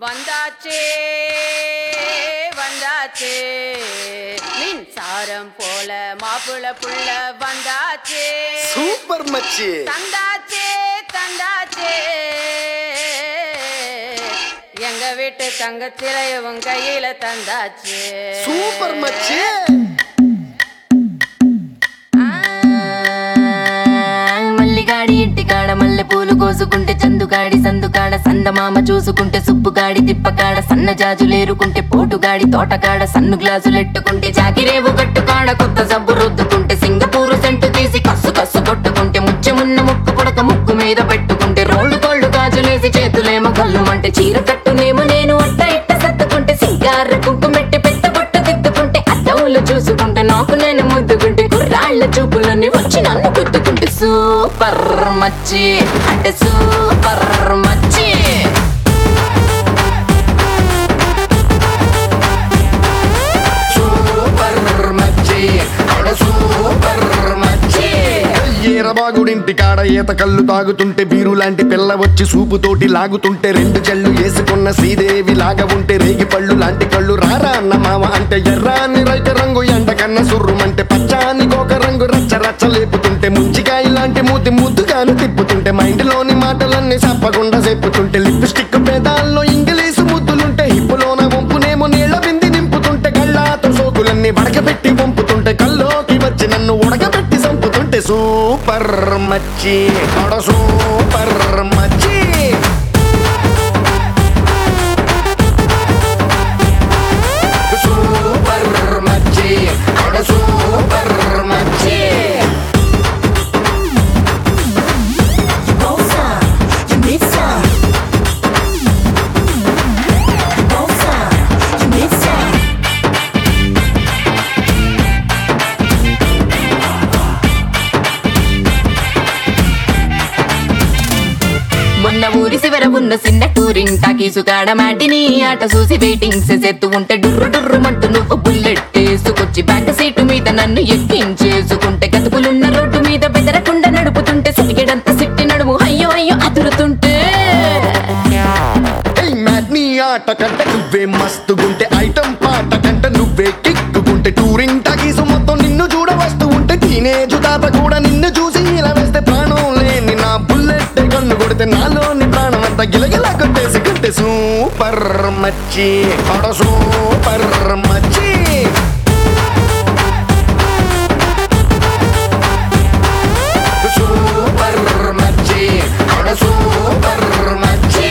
வந்தாச்சே வந்தாச்சே மின்சாரம் போல மாப்பிள புள்ள வந்தாச்சே சூப்பர் மச்சி தந்தாச்சே தந்தாச்சே எங்க வீட்டு தங்கச்சிலைய உன் கையில தந்தாச்சே சூப்பர் மச்சி మల్లిగాడి ఇంటికాడ మల్లె పూలు కోసుకుంటే చందుగాడి సందుకాడ సందమామ చూసుకుంటే సుబ్బుగాడి తిప్పకాడ సన్న జాజులేరుకుంటే పోటుగాడి తోటకాడ సన్ను గ్లాసులెట్టుకుంటే జాకిరేవు గట్టుకాడ కొత్త సబ్బు రుద్దుకుంటే సింగపూరు సెంటు తీసి కస్సు కస్సు కొట్టుకుంటే ముచ్చెమున్న ముక్కు పొడక ముక్కు మీద పెట్టుకుంటే రోళ్ళు కోళ్ళు గాజులేసి చేతులేమో కళ్ళుమంటే చీర కట్టునేమో నేను అట్ట ఇట్ట సత్తుకుంటే సింగార కుంకుమెట్టి పెట్ట బొట్ట దిద్దుకుంటే అద్దవులు చూసుకుంటే నాకు నేను ముద్దుకుంటే కుర్రాళ్ళ చూపులన్నీ వచ్చి నన్ను గుద్దుకుంటే సూపర్ మచ్చి అంటే సూపర్ మచ్చి సూపర్ మచ్చి అంటే సూపర్ మచ్చి ఈరబాగుడింటి కాడ ఈత కళ్ళు తాగుతుంటే బీరు లాంటి పిల్ల వచ్చి సూపుతోటి లాగుతుంటే రెండు చెళ్ళు వేసుకున్న శ్రీదేవి లాగా ఉంటే రేగి పళ్ళు లాంటి కళ్ళు రారా అన్న మామ అంటే ఎర్రాని రైత రంగు ఎండ కన్న సుర్రుమంటే పచ్చాని గోక రంగు రచ్చ రచ్చ లేపుతుంటే ముంచికాయ లాంటి మూతి ముద్దుగాను తిప్పుతుంటే మైండ్లోని మాటలన్నీ చెప్పకుండా చెప్పుతుంటే లిప్స్టిక్ పేదాల్లో ఇంగ్లీషు ముద్దులుంటే హిప్పులోన వంపునేమో నీళ్ళ బింది నింపుతుంటే కళ్ళాతో సోకులన్నీ వడకబెట్టి వంపుతుంటే కల్లోకి వచ్చి నన్ను ఉడకబెట్టి చంపుతుంటే సూపర్ మచ్చి అడ సూపర్ మచ్చి సూపర్ మచ్చి అడ సూపర్ మచ్చి మొన్న ఊరి శివర ఉన్న చిన్న టూరింగ్ టాకీసుకాడ మాటిని ఆట చూసి వెయిటింగ్ చేసేత్తు ఉంటే డుర్రు డుర్రు మంటూ నువ్వు బుల్లెట్ వేసుకొచ్చి బ్యాక్ సీటు మీద నన్ను ఎక్కించేసుకుంటే గతుకులున్న రోడ్డు మీద బెదరకుండా నడుపుతుంటే సిటికెడంత సిట్టి నడుము అయ్యో అయ్యో అదురుతుంటే నీ ఆట కంటే నువ్వే మస్తుగుంటే ఐటమ్ పాట కంటే నువ్వే కిక్కుకుంటే టూరింగ్ టాకీసు మొత్తం నిన్ను చూడ వస్తూ ఉంటే టీనేజ్ తాత కూడా నిన్ను చూసి ఇలా వేస్తే ప్రాణం లేని నా బుల్లెట్ కన్ను కొడితే నాలోని ప్రాణం అంతా గిలగిలా కొట్టేసి కొట్టే సూపర్ మచ్చి అడ సూపర్ మచ్చి సూపర్ మచ్చి అడ సూపర్ మచ్చి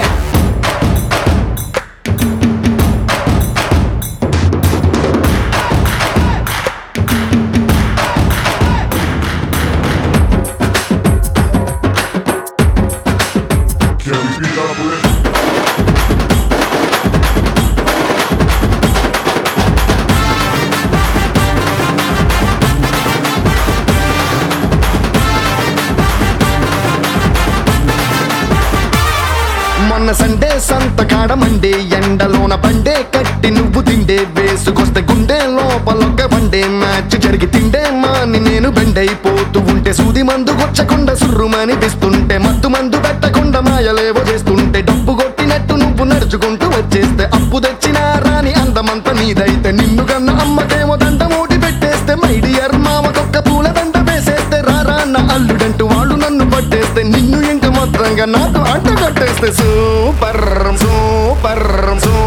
మొన్న సండే సంత కాడ మండే ఎండలోన పండే కట్టి నువ్వు తిండే వేసుకొస్తే గుండె లోపలొక్క బండే మ్యాచ్ జరిగి తిండే మాని నేను బెండైపోతూ ఉంటే సూది మందు కొచ్చకుండా సుర్రుమనిపిస్తుంటే మత్తు మందు పెట్టకుండా మాయలేవో చేస్తుంటే డబ్బు కొట్టినట్టు నువ్వు నడుచుకుంటూ వచ్చేస్తే అప్పు తెచ్చినా రాని అందమంతా నీదైతే నిన్ను కన్నా అమ్మకేమో దండ మూటి పెట్టేస్తే మైడియర్ మామకొక్క పూల దండ వేసేస్తే రారా అన్న అల్లుడంటూ వాళ్ళు నన్ను పట్టేస్తే నిన్ను ఇంక మొత్తంగా నాకు అంట కట్టేస్తే సూపర్ సూపర్